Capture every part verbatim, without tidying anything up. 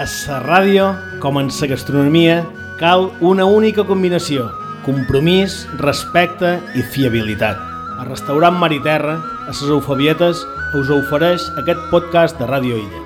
A la ràdio, com en la gastronomia, cal una única combinació: compromís, respecte i fiabilitat. El restaurant Mar i Terra, a les Eufebietes, us ofereix aquest podcast de Ràdio Illa.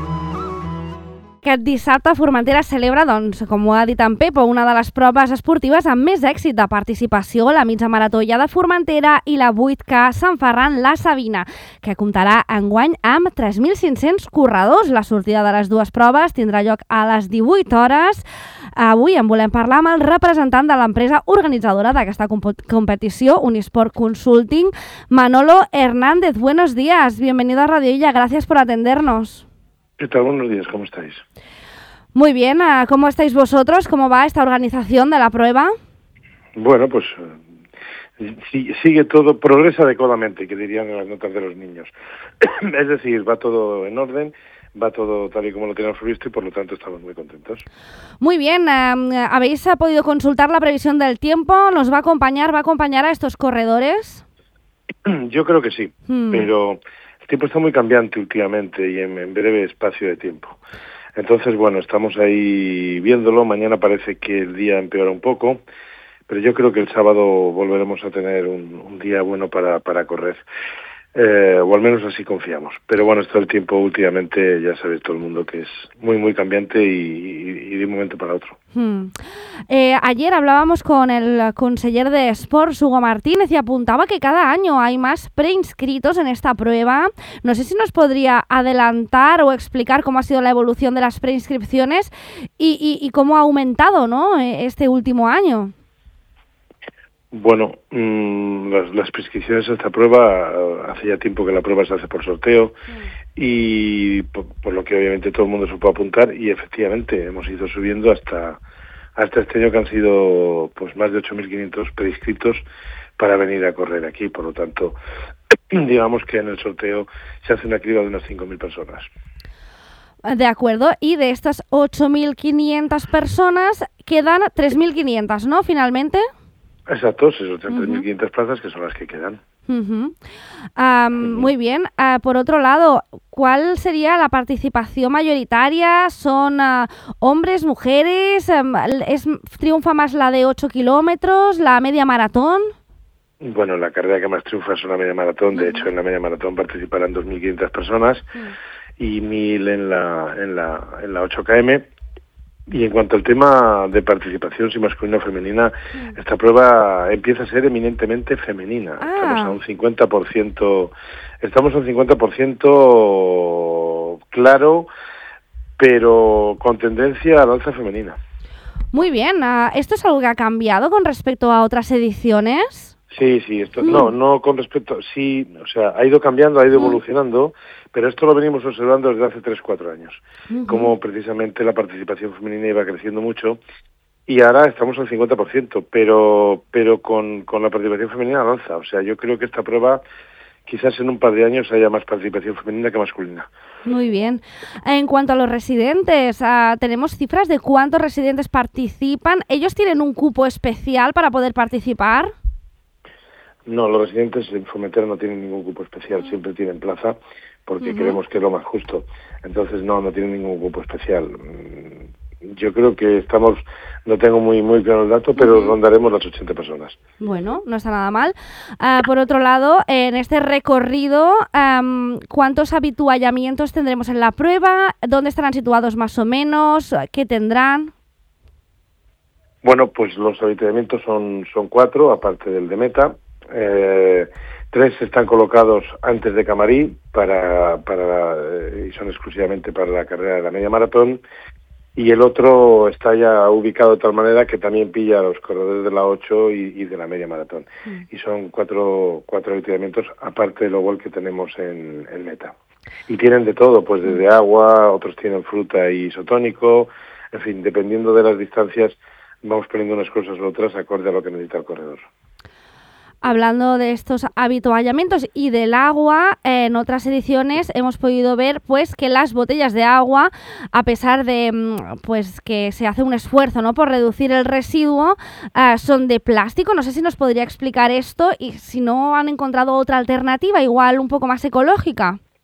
Aquest dissabte Formentera celebra, doncs, com ho ha dit en Pepo, una de les proves esportives amb més èxit de participació, la mitja marató de Formentera i la vuit K Sant Ferran La Sabina, que comptarà enguany amb tres mil cinc-cents corredors. La sortida de les dues proves tindrà lloc a les divuit hores. Avui en volem parlar amb el representant de l'empresa organitzadora d'aquesta comp- competició, Unisport Consulting, Manolo Hernández. Buenos días, bienvenido a Radio Illa, gracias por atendernos. ¿Qué tal? Buenos días, ¿cómo estáis? Muy bien, ¿cómo estáis vosotros? ¿Cómo va esta organización de la prueba? Bueno, pues eh, sigue todo, progresa adecuadamente, que dirían en las notas de los niños. Es decir, va todo en orden, va todo tal y como lo teníamos previsto y por lo tanto estamos muy contentos. Muy bien, eh, ¿habéis podido consultar la previsión del tiempo? ¿Nos va a acompañar, va a acompañar a estos corredores? Yo creo que sí, hmm. pero el tiempo está muy cambiante últimamente y en, en breve espacio de tiempo. Entonces, bueno, estamos ahí viéndolo. Mañana parece que el día empeora un poco, pero yo creo que el sábado volveremos a tener un, un día bueno para, para correr. Eh, o al menos así confiamos. Pero bueno, esto del tiempo últimamente ya sabe todo el mundo que es muy, muy cambiante y, y, y de un momento para otro. Hmm. Eh, ayer hablábamos con el conseller de Sports, Hugo Martínez, y apuntaba que cada año hay más preinscritos en esta prueba. No sé si nos podría adelantar o explicar cómo ha sido la evolución de las preinscripciones y, y, y cómo ha aumentado, ¿no?, este último año. Bueno, mmm, las, las prescripciones a esta prueba, hace ya tiempo que la prueba se hace por sorteo sí. y por, por lo que obviamente todo el mundo se puede apuntar y efectivamente hemos ido subiendo hasta hasta este año que han sido pues más de ocho mil quinientos prescritos para venir a correr aquí, por lo tanto digamos que en el sorteo se hace una criba de unas cinco mil personas. De acuerdo, y de estas ocho mil quinientas personas quedan tres mil quinientas, ¿no?, finalmente. Exacto, esos tres mil quinientas uh-huh. plazas que son las que quedan. Uh-huh. Um, uh-huh. Muy bien. Uh, por otro lado, ¿cuál sería la participación mayoritaria? ¿Son uh, hombres, mujeres? Um, ¿es, ¿Triunfa más la de ocho kilómetros, la media maratón? Bueno, la carrera que más triunfa es una media maratón. De uh-huh. hecho, en la media maratón participarán dos mil quinientas personas uh-huh. y mil en la, en la, en la ocho kilómetros. Y en cuanto al tema de participación, si masculina o femenina, mm. esta prueba empieza a ser eminentemente femenina. Ah. Estamos a un cincuenta por ciento, estamos a un cincuenta por ciento claro, pero con tendencia a la alza femenina. Muy bien. Uh, ¿esto es algo que ha cambiado con respecto a otras ediciones? Sí, sí, esto mm. no, no con respecto, sí, o sea, ha ido cambiando, ha ido mm. evolucionando, pero esto lo venimos observando desde hace tres, cuatro años, uh-huh. como precisamente la participación femenina iba creciendo mucho, y ahora estamos al cincuenta por ciento, pero pero con, con la participación femenina al alza. O sea, yo creo que esta prueba, quizás en un par de años haya más participación femenina que masculina. Muy bien. En cuanto a los residentes, uh, ¿tenemos cifras de cuántos residentes participan? ¿Ellos tienen un cupo especial para poder participar? No, los residentes en Formentera no tienen ningún cupo especial, siempre tienen plaza, porque uh-huh. creemos que es lo más justo. Entonces, no, no tienen ningún cupo especial. Yo creo que estamos, no tengo muy muy claro el dato, pero uh-huh. rondaremos las ochenta personas. Bueno, no está nada mal. Uh, por otro lado, en este recorrido, um, ¿cuántos habituallamientos tendremos en la prueba? ¿Dónde estarán situados más o menos? ¿Qué tendrán? Bueno, pues los habituallamientos son, son cuatro, aparte del de meta. Eh, tres están colocados antes de Camarí para, para eh, y son exclusivamente para la carrera de la media maratón, y el otro está ya ubicado de tal manera que también pilla a los corredores de la ocho y, y de la media maratón. Mm. Y son cuatro cuatro avituallamientos, aparte de lo igual que tenemos en, en meta. Y tienen de todo, pues desde agua, otros tienen fruta y isotónico, en fin, dependiendo de las distancias vamos poniendo unas cosas u otras acorde a lo que necesita el corredor. Hablando de estos habituallamientos y del agua, eh, en otras ediciones hemos podido ver pues que las botellas de agua, a pesar de pues que se hace un esfuerzo, ¿no?, por reducir el residuo, eh, son de plástico. No sé si nos podría explicar esto y si no han encontrado otra alternativa igual un poco más ecológica.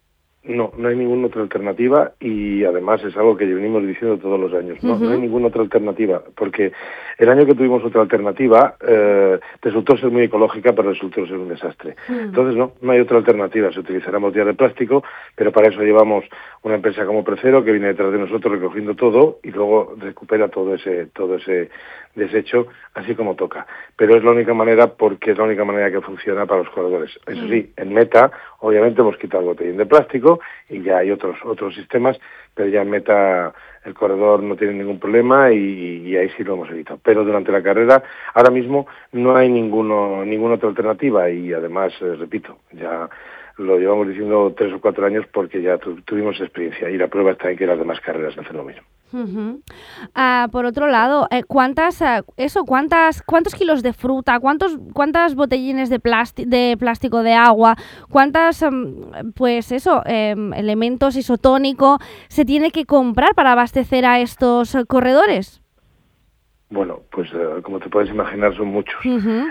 No, no hay ninguna otra alternativa y además es algo que venimos diciendo todos los años. No, uh-huh. no hay ninguna otra alternativa, porque el año que tuvimos otra alternativa eh, resultó ser muy ecológica, pero resultó ser un desastre. Uh-huh. Entonces no, no hay otra alternativa. Se utilizarán botellas de plástico, pero para eso llevamos una empresa como Precero que viene detrás de nosotros recogiendo todo y luego recupera todo ese todo ese desecho así como toca. Pero es la única manera porque es la única manera que funciona para los corredores. Eso sí, en Meta obviamente hemos quitado el botellín de plástico y ya hay otros otros sistemas, pero ya en Meta el corredor no tiene ningún problema y, y ahí sí lo hemos evitado. Pero durante la carrera, ahora mismo no hay ninguno ninguna otra alternativa y además, eh, repito, ya lo llevamos diciendo tres o cuatro años porque ya tu, tuvimos experiencia y la prueba está en que las demás carreras hacen lo mismo. Uh-huh. Uh, por otro lado, eh, ¿cuántas, uh, eso, cuántas, cuántos kilos de fruta, cuántos, cuántas botellines de, plasti- de plástico de agua, cuántas, um, pues eso, eh, elementos isotónico se tiene que comprar para abastecer a estos uh, corredores? Bueno, pues uh, como te puedes imaginar son muchos, uh-huh.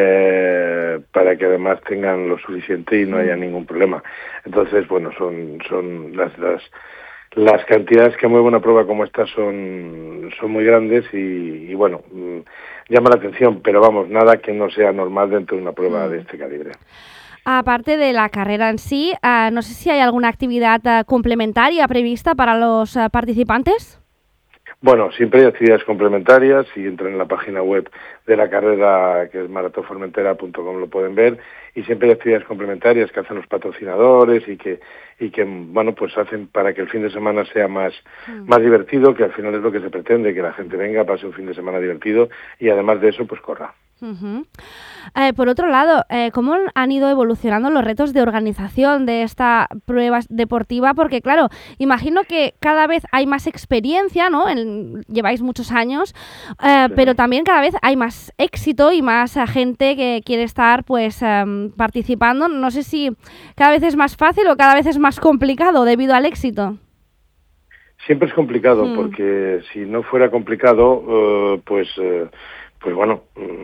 eh, para que además tengan lo suficiente y no haya ningún problema. Entonces, bueno, son son las las las cantidades que mueve una prueba como esta son son muy grandes y, y bueno, mmm, llama la atención, pero vamos, nada que no sea normal dentro de una prueba uh-huh. de este calibre. Aparte de la carrera en sí, uh, no sé si hay alguna actividad uh, complementaria prevista para los uh, participantes. Bueno, siempre hay actividades complementarias, si entran en la página web de la carrera, que es maratón formentera punto com, lo pueden ver, y siempre hay actividades complementarias que hacen los patrocinadores y que, y que bueno, pues hacen para que el fin de semana sea más, mm. más divertido, que al final es lo que se pretende, que la gente venga, pase un fin de semana divertido y además de eso, pues corra. Uh-huh. Eh, por otro lado, eh, ¿cómo han ido evolucionando los retos de organización de esta prueba deportiva? Porque claro, imagino que cada vez hay más experiencia, ¿no? En, lleváis muchos años, eh, sí. pero también cada vez hay más éxito y más uh, gente que quiere estar pues um, participando. No sé si cada vez es más fácil o cada vez es más complicado debido al éxito. Siempre es complicado, mm. porque si no fuera complicado, uh, pues... Uh, pues bueno,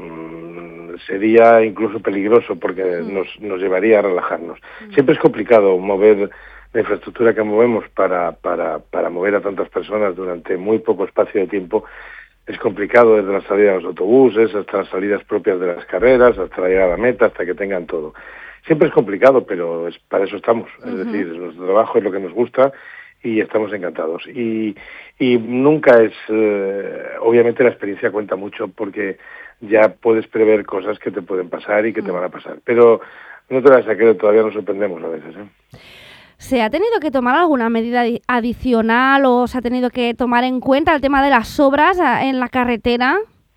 mmm, sería incluso peligroso porque mm. nos, nos llevaría a relajarnos. Mm. Siempre es complicado mover la infraestructura que movemos para, para, para mover a tantas personas durante muy poco espacio de tiempo. Es complicado desde la salida de los autobuses hasta las salidas propias de las carreras, hasta la llegada a la meta, hasta que tengan todo. Siempre es complicado, pero es, para eso estamos. Uh-huh. Es decir, es nuestro trabajo, es lo que nos gusta y estamos encantados. Y, y nunca es... Eh, obviamente la experiencia cuenta mucho porque ya puedes prever cosas que te pueden pasar y que mm. te van a pasar. Pero no te vas a creer, todavía nos sorprendemos a veces, ¿eh? ¿Se ha tenido que tomar alguna medida adicional o se ha tenido que tomar en cuenta el tema de las obras en la carretera?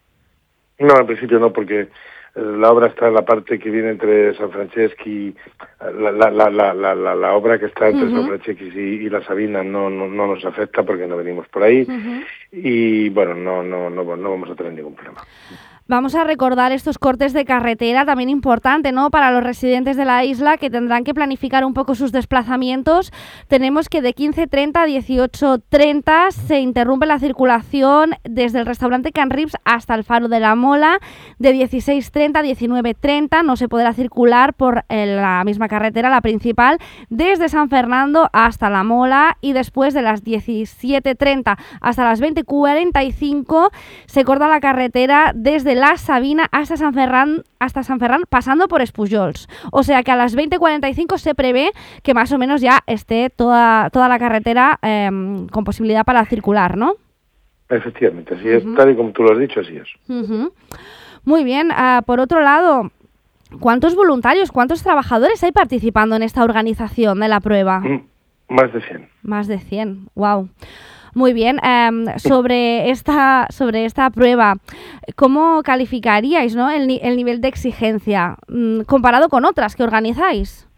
No, en principio no, porque la obra está en la parte que viene entre San Franceschi, la, la, la, la, la, la, la obra que está entre uh-huh. San Franceschi y, y la Sabina no, no, no nos afecta porque no venimos por ahí uh-huh. y bueno, no, no, no, no vamos a tener ningún problema. Vamos a recordar estos cortes de carretera, también importante, ¿no?, para los residentes de la isla que tendrán que planificar un poco sus desplazamientos. Tenemos que de quince treinta a dieciocho treinta se interrumpe la circulación desde el restaurante Can Rips hasta el Faro de la Mola. De dieciséis treinta a diecinueve treinta no se podrá circular por la misma carretera, la principal, desde San Fernando hasta la Mola, y después de las diecisiete treinta hasta las veinte cuarenta y cinco se corta la carretera desde la Sabina hasta San Ferran, hasta San Ferran, pasando por Espujols. O sea que a las veinte cuarenta y cinco se prevé que más o menos ya esté toda, toda la carretera eh, con posibilidad para circular, ¿no? Efectivamente, así uh-huh. es, tal y como tú lo has dicho, así es. Uh-huh. Muy bien, uh, por otro lado, ¿cuántos voluntarios, cuántos trabajadores hay participando en esta organización de la prueba? Mm, más de cien. Más de cien, wow. Muy bien, um, sobre esta sobre esta prueba, ¿cómo calificaríais, ¿no?, el, ni- el nivel de exigencia mm, comparado con otras que organizáis?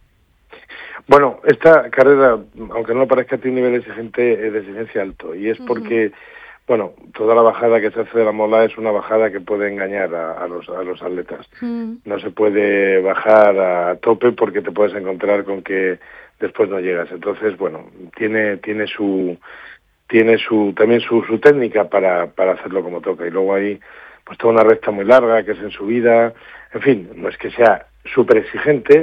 Bueno, esta carrera, aunque no parezca, tiene un nivel exigente, de exigencia alto, y es porque, uh-huh. bueno, toda la bajada que se hace de la Mola es una bajada que puede engañar a, a los a los atletas. Uh-huh. No se puede bajar a tope porque te puedes encontrar con que después no llegas. Entonces, bueno, tiene tiene su tiene su también su, su técnica para, para hacerlo como toca. Y luego hay pues toda una recta muy larga que es en subida. En fin, no es que sea súper exigente,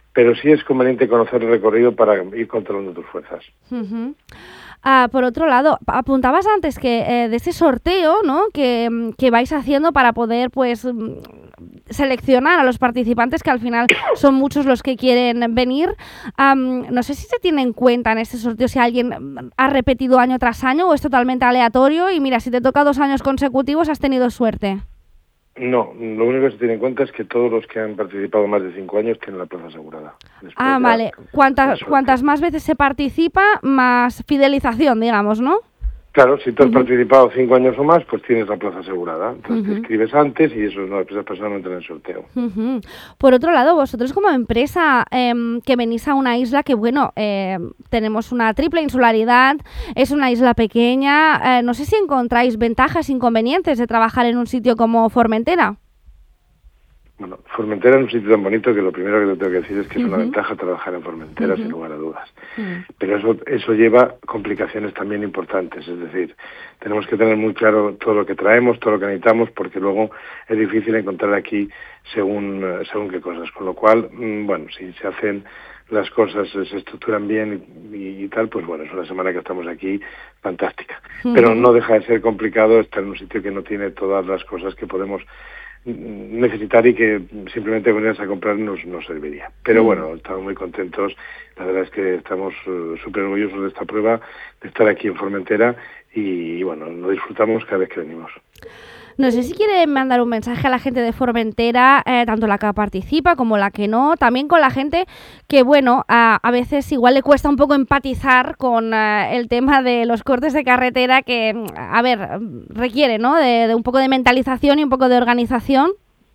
pero sí es conveniente conocer el recorrido para ir controlando tus fuerzas. Uh-huh. Uh, por otro lado, apuntabas antes que eh, de ese sorteo, ¿no?, que, que vais haciendo para poder, pues, seleccionar a los participantes, que al final son muchos los que quieren venir. Um, no sé si se tiene en cuenta en este sorteo si alguien ha repetido año tras año o es totalmente aleatorio y mira, si te toca dos años consecutivos has tenido suerte. No, lo único que se tiene en cuenta es que todos los que han participado más de cinco años tienen la plaza asegurada. Después ah, vale. Cuantas, cuantas más veces se participa, más fidelización, digamos, ¿no? Claro, si tú has uh-huh. participado cinco años o más, pues tienes la plaza asegurada. Entonces uh-huh. te inscribes antes y eso, no, esas personas no entran en el sorteo. Uh-huh. Por otro lado, vosotros como empresa eh, que venís a una isla que, bueno, eh, tenemos una triple insularidad, es una isla pequeña, eh, no sé si encontráis ventajas, inconvenientes de trabajar en un sitio como Formentera. Bueno, Formentera es un sitio tan bonito que lo primero que te tengo que decir es que uh-huh. es una ventaja trabajar en Formentera, uh-huh. sin lugar a dudas. Uh-huh. Pero eso eso lleva complicaciones también importantes, es decir, tenemos que tener muy claro todo lo que traemos, todo lo que necesitamos, porque luego es difícil encontrar aquí según según qué cosas. Con lo cual, bueno, si se hacen las cosas, se estructuran bien y, y tal, pues bueno, es una semana que estamos aquí fantástica. Uh-huh. Pero no deja de ser complicado estar en un sitio que no tiene todas las cosas que podemos necesitar y que simplemente venirse a comprar nos, nos serviría. Pero bueno, estamos muy contentos, la verdad es que estamos uh, súper orgullosos de esta prueba, de estar aquí en Formentera y, y bueno, lo disfrutamos cada vez que venimos. No sé si quiere mandar un mensaje a la gente de Formentera, eh, tanto la que participa como la que no, también con la gente que, bueno, a, a veces igual le cuesta un poco empatizar con uh, el tema de los cortes de carretera que, a ver, requiere, ¿no?, de, de un poco de mentalización y un poco de organización.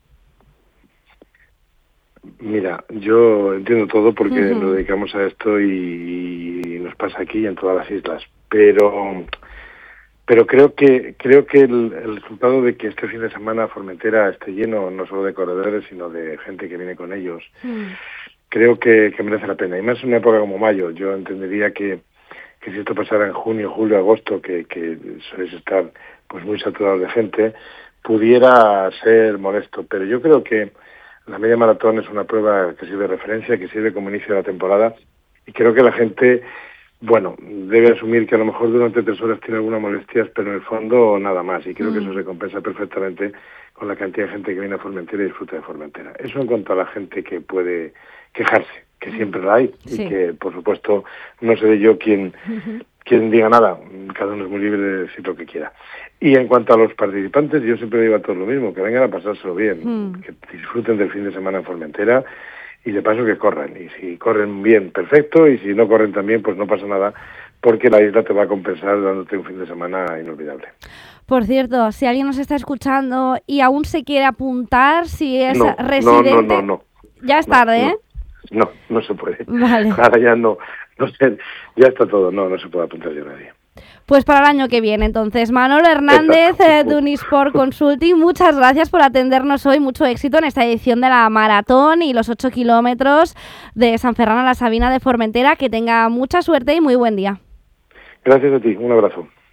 Mira, yo entiendo todo porque uh-huh. nos dedicamos a esto y, y nos pasa aquí en todas las islas, pero... Pero creo que creo que el, el resultado de que este fin de semana Formentera esté lleno, no solo de corredores, sino de gente que viene con ellos, mm. creo que, que merece la pena. Y más en una época como mayo, yo entendería que, que si esto pasara en junio, julio, agosto, que, que suele estar pues muy saturado de gente, pudiera ser molesto. Pero yo creo que la media maratón es una prueba que sirve de referencia, que sirve como inicio de la temporada, y creo que la gente... Bueno, debe asumir que a lo mejor durante tres horas tiene algunas molestias, pero en el fondo nada más. Y creo mm. que eso se compensa perfectamente con la cantidad de gente que viene a Formentera y disfruta de Formentera. Eso en cuanto a la gente que puede quejarse, que siempre la hay, sí. y que, por supuesto, no seré yo quien, uh-huh. quien diga nada. Cada uno es muy libre de decir lo que quiera. Y en cuanto a los participantes, yo siempre digo a todos lo mismo, que vengan a pasárselo bien, mm. que disfruten del fin de semana en Formentera, y de paso que corran, y si corren bien, perfecto, y si no corren tan bien, pues no pasa nada, porque la isla te va a compensar dándote un fin de semana inolvidable. Por cierto, si alguien nos está escuchando y aún se quiere apuntar, si es no, residente... No, no, no, no. Ya es no, tarde, no, ¿eh? No, no se puede. Vale. Ahora ya no, no sé, ya está todo, no, no se puede apuntar ya nadie. Pues para el año que viene, entonces. Manolo Hernández, eh, de Unisport Consulting, muchas gracias por atendernos hoy. Mucho éxito en esta edición de la maratón y los ocho kilómetros de San Ferran a la Sabina de Formentera. Que tenga mucha suerte y muy buen día. Gracias a ti. Un abrazo.